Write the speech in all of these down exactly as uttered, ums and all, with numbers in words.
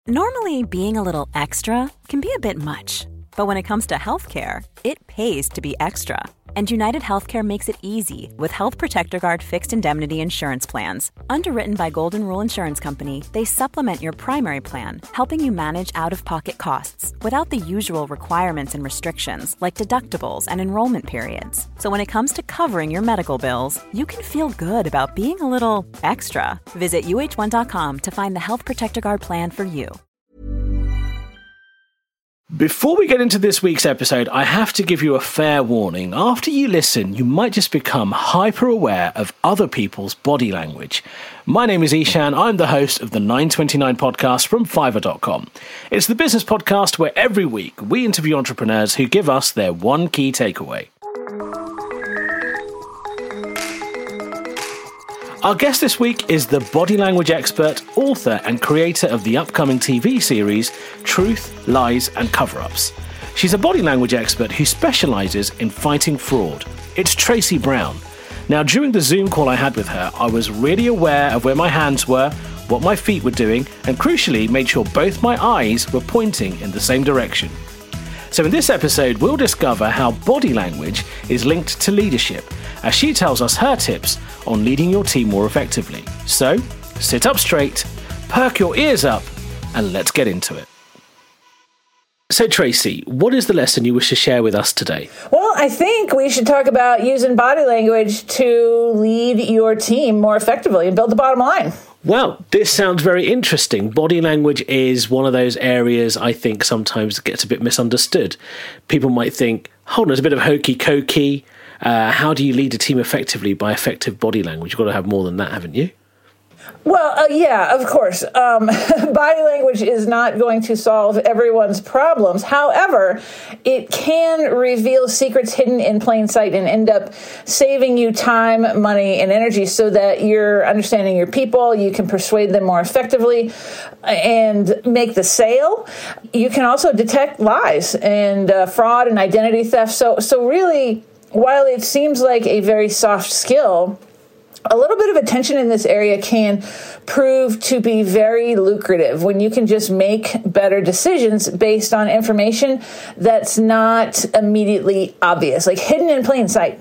Normally, being a little extra can be a bit much, but when it comes to healthcare, it pays to be extra. And United Healthcare makes it easy with Health Protector Guard fixed indemnity insurance plans. Underwritten by Golden Rule Insurance Company, they supplement your primary plan, helping you manage out-of-pocket costs without the usual requirements and restrictions like deductibles and enrollment periods. So when it comes to covering your medical bills, you can feel good about being a little extra. Visit U H one dot com to find the Health Protector Guard plan for you. Before we get into this week's episode, I have to give you a fair warning. After you listen, you might just become hyper aware of other people's body language. My name is Ishan. I'm the host of the nine twenty-nine podcast from Fiverr dot com. It's the business podcast where every week we interview entrepreneurs who give us their one key takeaway. Our guest this week is the body language expert, author and creator of the upcoming T V series Truth, Lies and Cover-Ups. She's a body language expert who specialises in fighting fraud. It's Tracy Brown. Now, during the Zoom call I had with her, I was really aware of where my hands were, what my feet were doing, and crucially made sure both my eyes were pointing in the same direction. So in this episode, we'll discover how body language is linked to leadership, as she tells us her tips on leading your team more effectively. So, sit up straight, perk your ears up, and let's get into it. So Tracy, what is the lesson you wish to share with us today? Well, I think we should talk about using body language to lead your team more effectively and build the bottom line. Well, this sounds very interesting. Body language is one of those areas I think sometimes gets a bit misunderstood. People might think, hold on, it's a bit of hokey-cokey. Uh, how do you lead a team effectively by effective body language? You've got to have more than that, haven't you? Well, uh, yeah, of course. Um, body language is not going to solve everyone's problems. However, it can reveal secrets hidden in plain sight and end up saving you time, money, and energy so that you're understanding your people. You can persuade them more effectively and make the sale. You can also detect lies and uh, fraud and identity theft. So, so really, while it seems like a very soft skill, a little bit of attention in this area can prove to be very lucrative when you can just make better decisions based on information that's not immediately obvious, like hidden in plain sight.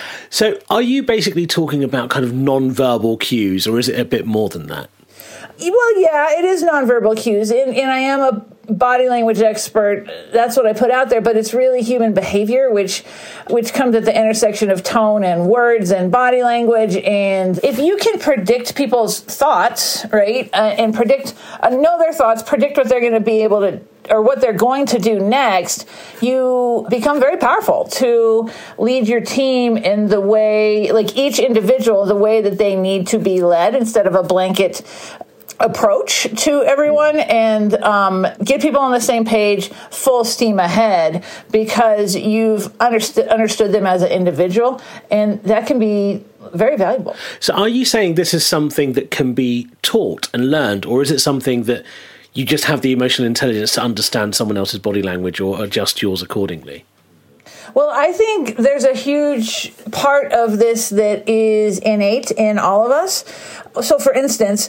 So are you basically talking about kind of non-verbal cues, or is it a bit more than that? Well, yeah, it is nonverbal cues, and, and I am a body language expert. That's what I put out there, but it's really human behavior, which which comes at the intersection of tone and words and body language. And if you can predict people's thoughts, right, uh, and predict, uh, know their thoughts, predict what they're going to be able to, or what they're going to do next, you become very powerful to lead your team in the way, like each individual, the way that they need to be led instead of a blanket approach to everyone, and um, get people on the same page, full steam ahead, because you've understood understood them as an individual, and that can be very valuable. So are you saying this is something that can be taught and learned, or is it something that you just have the emotional intelligence to understand someone else's body language or adjust yours accordingly? Well, I think there's a huge part of this that is innate in all of us. So, for instance,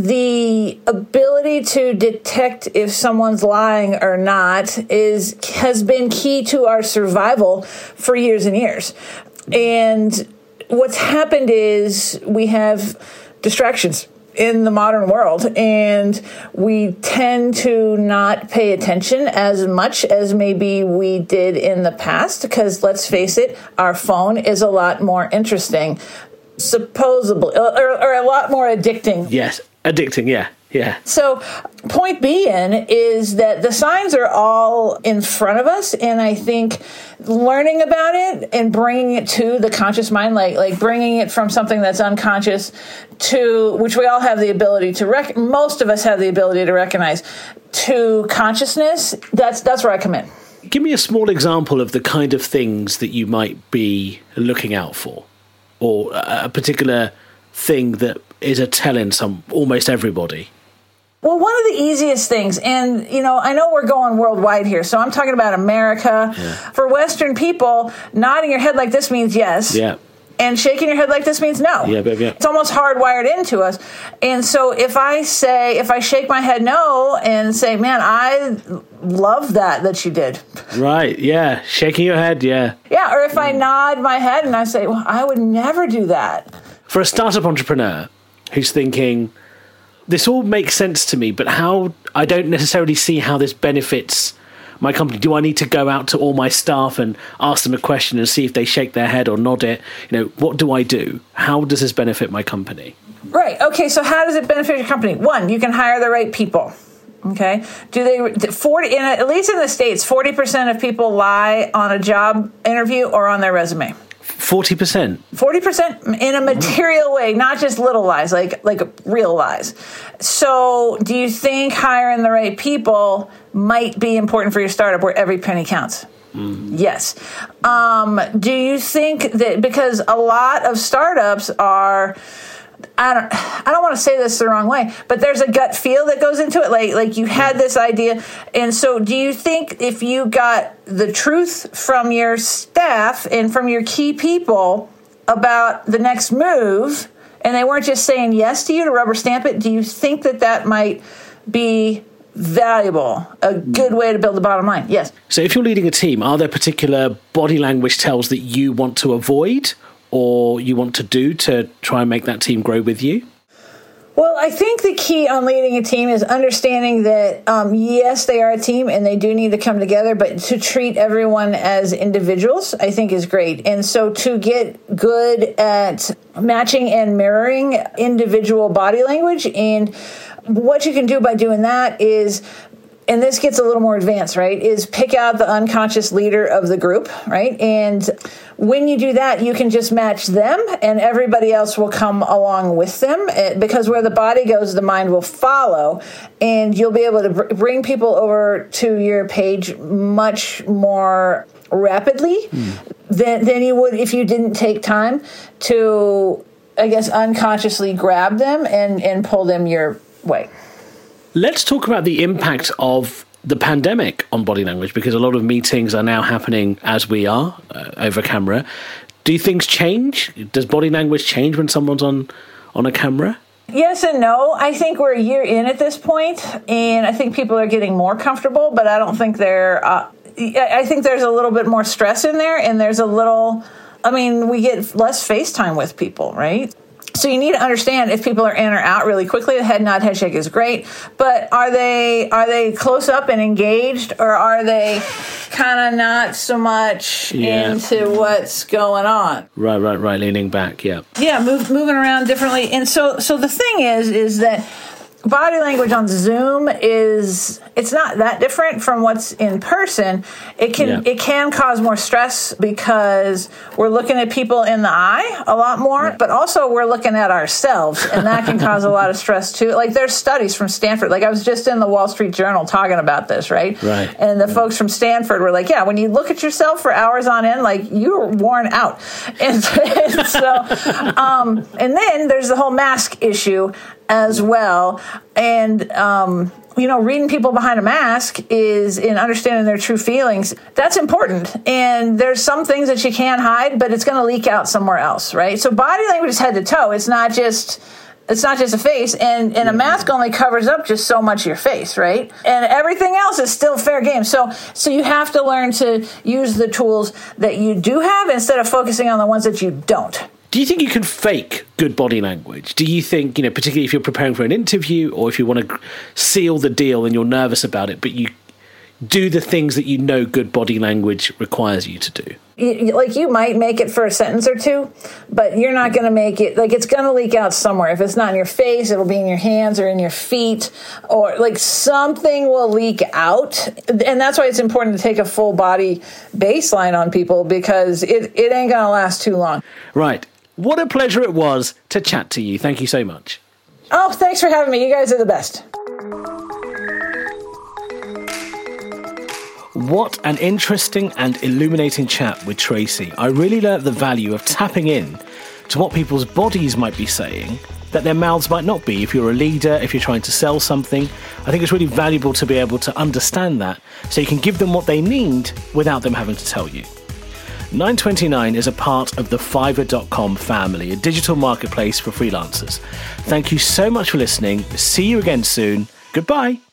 the ability to detect if someone's lying or not is has been key to our survival for years and years. And what's happened is we have distractions in the modern world, and we tend to not pay attention as much as maybe we did in the past, because let's face it, our phone is a lot more interesting, supposedly, or, or a lot more addicting. Yes, addicting, yeah. Yeah. So point being is that the signs are all in front of us, and I think learning about it and bringing it to the conscious mind, like like bringing it from something that's unconscious to, which we all have the ability to rec- most of us have the ability to recognize, to consciousness. That's that's where I come in. Give me a small example of the kind of things that you might be looking out for, or a particular thing that is a tell in some almost everybody. Well, one of the easiest things, and, you know, I know we're going worldwide here, so I'm talking about America. Yeah. For Western people, nodding your head like this means yes. Yeah. And shaking your head like this means no. Yeah, baby, yeah. It's almost hardwired into us. And so if I say, if I shake my head no and say, man, I love that, that you did. Right, yeah. Shaking your head, yeah. Yeah, or if I nod my head and I say, well, I would never do that. For a startup entrepreneur who's thinking, this all makes sense to me, but how, I don't necessarily see how this benefits my company. Do I need to go out to all my staff and ask them a question and see if they shake their head or nod it? You know, what do I do? How does this benefit my company? Right. Okay. So how does it benefit your company? One, you can hire the right people. Okay. Do they, forty, in, at least in the States, forty percent of people lie on a job interview or on their resume. forty percent? forty percent in a material way, not just little lies, like like real lies. So do you think hiring the right people might be important for your startup where every penny counts? Mm. Yes. Um, do you think that, because a lot of startups are, I don't I don't want to say this the wrong way, but there's a gut feel that goes into it. Like, like you had this idea. And so do you think if you got the truth from your staff and from your key people about the next move, and they weren't just saying yes to you to rubber stamp it, do you think that that might be valuable, a good way to build the bottom line? Yes. So if you're leading a team, are there particular body language tells that you want to avoid or you want to do to try and make that team grow with you? Well, I think the key on leading a team is understanding that, um, yes, they are a team and they do need to come together, but to treat everyone as individuals, I think is great. And so to get good at matching and mirroring individual body language, and what you can do by doing that is, and this gets a little more advanced, right, is pick out the unconscious leader of the group, right? And when you do that, you can just match them and everybody else will come along with them, because where the body goes, the mind will follow, and you'll be able to br- bring people over to your page much more rapidly mm. than, than you would if you didn't take time to, I guess, unconsciously grab them and, and pull them your way. Let's talk about the impact of the pandemic on body language, because a lot of meetings are now happening as we are, uh, over camera. Do things change? Does body language change when someone's on, on a camera? Yes and no. I think we're a year in at this point, and I think people are getting more comfortable, but I don't think they're... Uh, I think there's a little bit more stress in there, and there's a little... I mean, we get less FaceTime with people, right? So you need to understand if people are in or out really quickly. The head nod, head shake is great, but are they are they close up and engaged, or are they kind of not so much yeah. into what's going on? Right, right, right. Leaning back, yeah, yeah, move, moving around differently. And so, so the thing is, is that body language on Zoom is, it's not that different from what's in person. It can yeah. it can cause more stress because we're looking at people in the eye a lot more, yeah. but also we're looking at ourselves, and that can cause a lot of stress too. Like, there's studies from Stanford. Like, I was just in the Wall Street Journal talking about this, right? Right. And the right. folks from Stanford were like, yeah, when you look at yourself for hours on end, like, you're worn out. And, and so, um, and then there's the whole mask issue as well. And, um, you know, reading people behind a mask is in understanding their true feelings. That's important. And there's some things that you can't hide, but it's going to leak out somewhere else, right? So body language is head to toe. It's not just... It's not just a face, and, and a mask only covers up just so much of your face, right? And everything else is still fair game. So so you have to learn to use the tools that you do have instead of focusing on the ones that you don't. Do you think you can fake good body language? Do you think, you know, particularly if you're preparing for an interview or if you want to seal the deal and you're nervous about it, but you do the things that you know good body language requires you to do? You, like, you might make it for a sentence or two, but you're not going to make it, like, it's going to leak out somewhere. If it's not in your face, it'll be in your hands or in your feet, or like something will leak out. And that's why it's important to take a full body baseline on people, because it, it ain't going to last too long. Right. What a pleasure it was to chat to you. Thank you so much. Oh, thanks for having me. You guys are the best. What an interesting and illuminating chat with Tracy. I really learnt the value of tapping in to what people's bodies might be saying that their mouths might not be. If you're a leader, if you're trying to sell something, I think it's really valuable to be able to understand that so you can give them what they need without them having to tell you. nine twenty-nine is a part of the Fiverr dot com family, a digital marketplace for freelancers. Thank you so much for listening. See you again soon. Goodbye.